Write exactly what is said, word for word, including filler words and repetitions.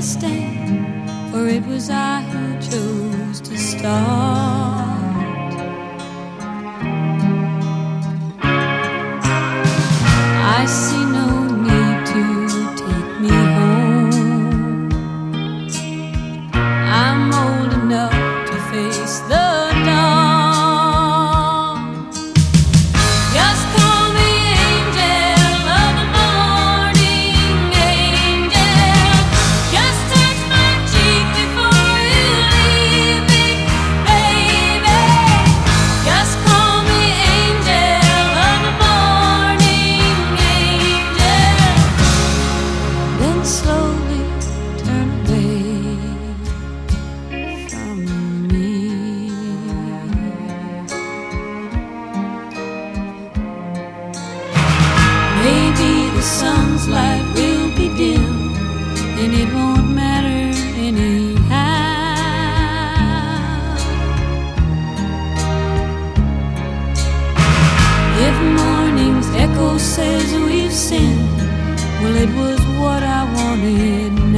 stand, for it was I who chose to start. I see no need to take me home. I'm old enough to face the dawn. Just call me angel of the morning, angel. Just touch my cheek before you leave me, baby. Just call me angel of the morning, angel. Then slowly turn away from me. Maybe the sun's light will be dim, and it won't matter anyhow. If morning's echo says we've sinned, well, it was what I wanted now.